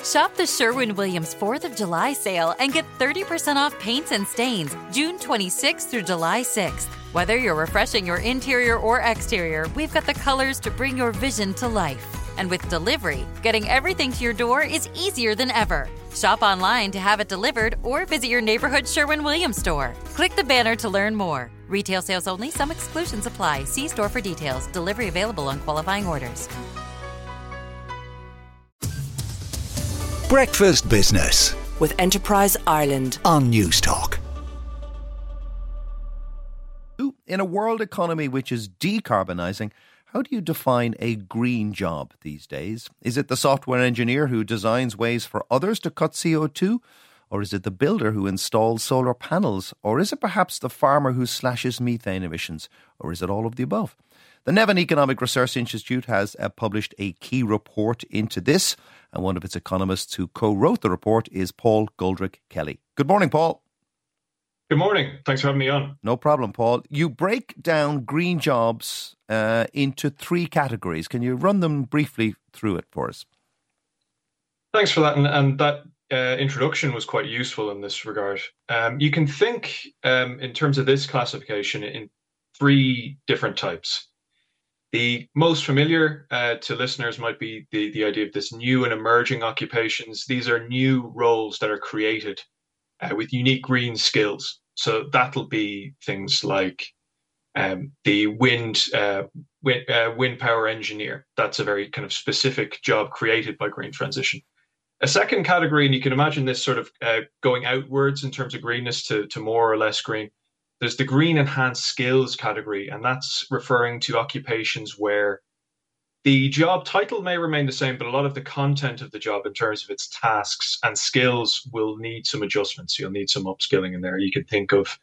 Shop the Sherwin-Williams 4th of July sale and get 30% off paints and stains June 26th through July 6th. Whether you're refreshing your interior or exterior, we've got the colors to bring your vision to life. And with delivery, getting everything to your door is easier than ever. Shop online to have it delivered or visit your neighborhood Sherwin-Williams store. Click the banner to learn more. Retail sales only. Some exclusions apply. See store for details. Delivery available on qualifying orders. Breakfast Business with Enterprise Ireland on News Talk. In a world economy which is decarbonising, how do you define a green job these days? Is it the software engineer who designs ways for others to cut CO2? Or is it the builder who installs solar panels? Or is it perhaps the farmer who slashes methane emissions? Or is it all of the above? The Nevin Economic Research Institute has published a key report into this, and one of its economists who co-wrote the report is Paul Goldrick-Kelly. Good morning, Paul. Good morning. Thanks for having me on. No problem, Paul. You break down green jobs into three categories. Can you run them briefly through it for us? Thanks for that. And that introduction was quite useful in this regard. You can think in terms of this classification in three different types. The most familiar to listeners might be the idea of this new and emerging occupations. These are new roles that are created with unique green skills. So that'll be things like the wind power engineer. That's a very kind of specific job created by green transition. A second category, and you can imagine this sort of going outwards in terms of greenness to more or less green. There's the green enhanced skills category, and that's referring to occupations where the job title may remain the same, but a lot of the content of the job in terms of its tasks and skills will need some adjustments. You'll need some upskilling in there. You can think of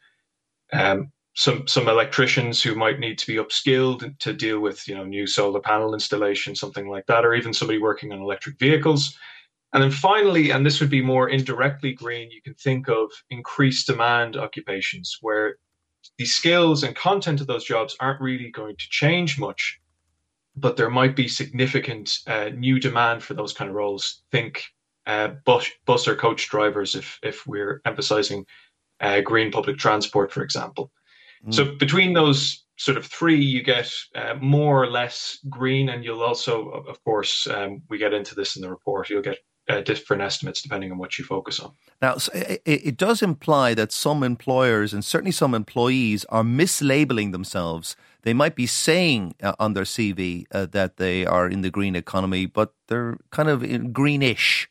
some electricians who might need to be upskilled to deal with, new solar panel installation, something like that, or even somebody working on electric vehicles. And then finally, and this would be more indirectly green, you can think of increased demand occupations where the skills and content of those jobs aren't really going to change much, but there might be significant new demand for those kind of roles. Think bus or coach drivers if we're emphasizing green public transport, for example. So between those sort of three, you get more or less green, and you'll also, of course, we get into this in the report, you'll get different estimates depending on what you focus on. Now, it does imply that some employers and certainly some employees are mislabeling themselves. They might be saying on their CV that they are in the green economy, but they're kind of greenish.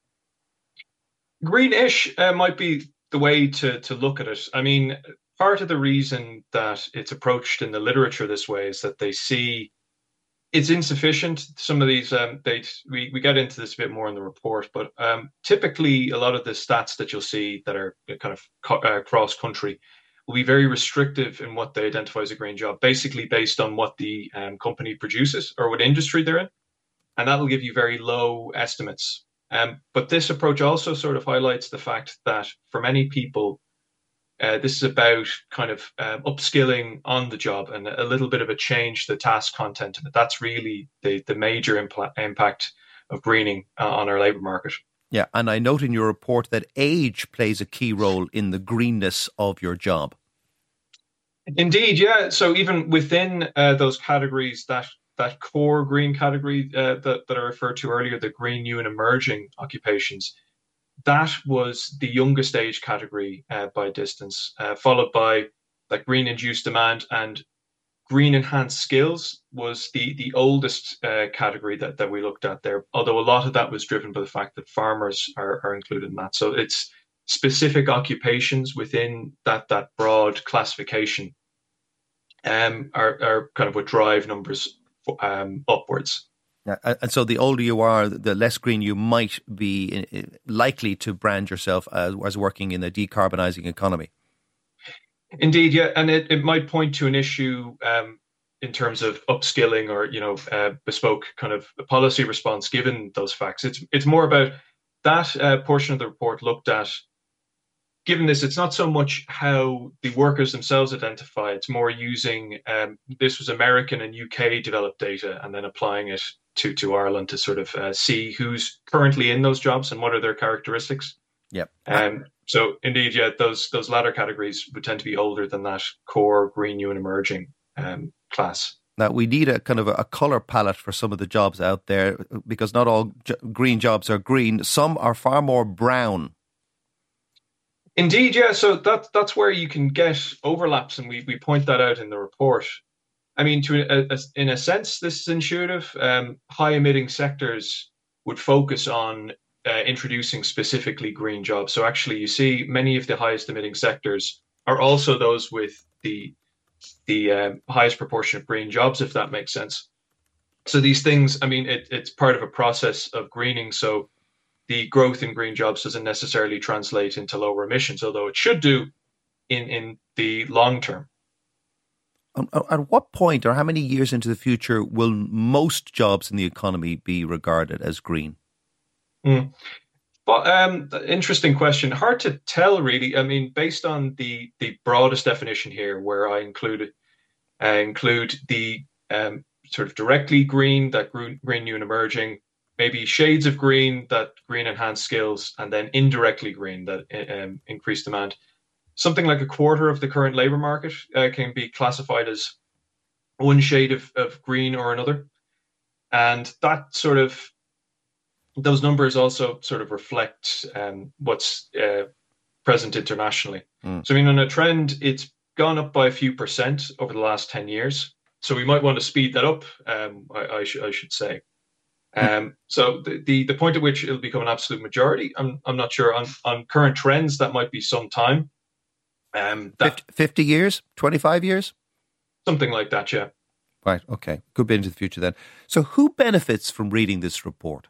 Greenish might be the way to look at it. I mean, part of the reason that it's approached in the literature this way is that they see it's insufficient. Some of these, we get into this a bit more in the report, but typically a lot of the stats that you'll see that are kind of cross-country will be very restrictive in what they identify as a green job, basically based on what the company produces or what industry they're in. And that'll give you very low estimates. But this approach also sort of highlights the fact that for many people, this is about kind of upskilling on the job and a little bit of a change to the task content of it. That's really the major impact of greening on our labour market. Yeah, and I note in your report that age plays a key role in the greenness of your job. Indeed, yeah. So even within those categories, that core green category that I referred to earlier, the green, new and emerging occupations, that was the youngest age category by distance, followed by like green induced demand, and green enhanced skills was the oldest category that we looked at there, although a lot of that was driven by the fact that farmers are included in that. So it's specific occupations within that broad classification are kind of what drive numbers upwards. Yeah, and so the older you are, the less green you might be likely to brand yourself as working in a decarbonising economy. Indeed, yeah, and it might point to an issue in terms of upskilling or bespoke kind of policy response given those facts. It's more about that portion of the report looked at. Given this, it's not so much how the workers themselves identify. It's more using this was American and UK developed data and then applying it to Ireland to sort of see who's currently in those jobs and what are their characteristics. Yep. So indeed, yeah, those latter categories would tend to be older than that core green, new and emerging class. Now, we need a kind of a colour palette for some of the jobs out there, because not all green jobs are green. Some are far more brown. Indeed, yeah. So that's where you can get overlaps, and we point that out in the report. I mean, in a sense, this is intuitive. High emitting sectors would focus on introducing specifically green jobs. So actually, you see many of the highest emitting sectors are also those with the highest proportion of green jobs, if that makes sense. So these things, I mean, it's part of a process of greening. So the growth in green jobs doesn't necessarily translate into lower emissions, although it should do in the long term. At what point or how many years into the future will most jobs in the economy be regarded as green? But interesting question. Hard to tell, really. I mean, based on the broadest definition here, where I include the sort of directly green, that green, new and emerging, maybe shades of green, that green enhanced skills, and then indirectly green, that increased demand. Something like a quarter of the current labour market can be classified as one shade of green or another. And that sort of, those numbers also sort of reflect what's present internationally. So I mean, on a trend, it's gone up by a few percent over the last 10 years. So we might want to speed that up, I should say. So the point at which it'll become an absolute majority, I'm not sure. On current trends, that might be some time. 50 years? 25 years? Something like that, yeah. Right, okay. Could be into the future then. So who benefits from reading this report?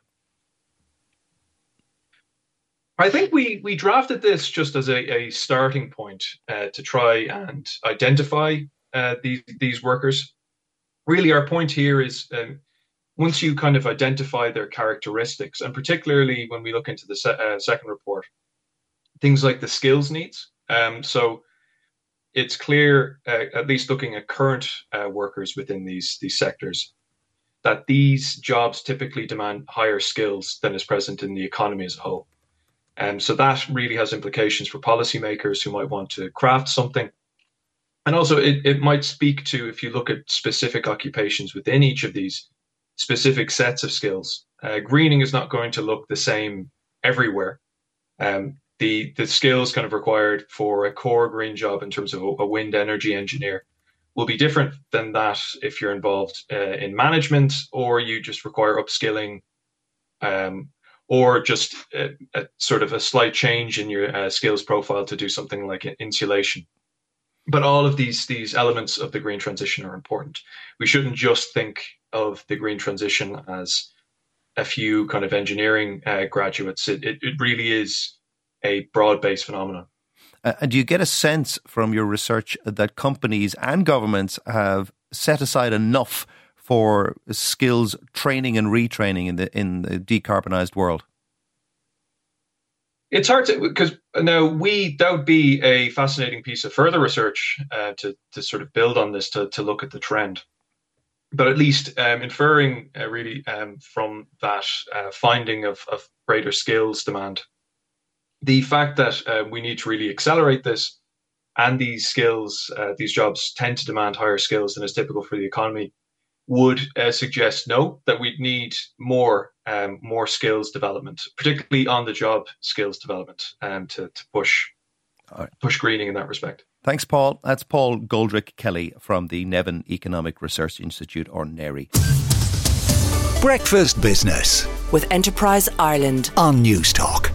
I think we drafted this just as a starting point to try and identify these workers. Really, our point here is once you kind of identify their characteristics, and particularly when we look into the second report, things like the skills needs. So it's clear, at least looking at current workers within these sectors, that these jobs typically demand higher skills than is present in the economy as a whole. So that really has implications for policymakers who might want to craft something. And also it might speak to, if you look at specific occupations within each of these specific sets of skills, greening is not going to look the same everywhere. The skills kind of required for a core green job in terms of a wind energy engineer will be different than that if you're involved in management, or you just require upskilling, or just a sort of a slight change in your skills profile to do something like insulation. But all of these elements of the green transition are important. We shouldn't just think of the green transition as a few kind of engineering graduates. It really is a broad-based phenomenon. And do you get a sense from your research that companies and governments have set aside enough for skills training and retraining in the decarbonised world? It's hard to, because now that would be a fascinating piece of further research to sort of build on this, to look at the trend. But at least inferring really from that finding of greater skills demand, the fact that we need to really accelerate this, and these skills, these jobs tend to demand higher skills than is typical for the economy, would suggest that we'd need more skills development, particularly on the job skills development, to push greening in that respect. Thanks, Paul. That's Paul Goldrick Kelly from the Nevin Economic Research Institute, or NERI. Breakfast Business with Enterprise Ireland on News Talk.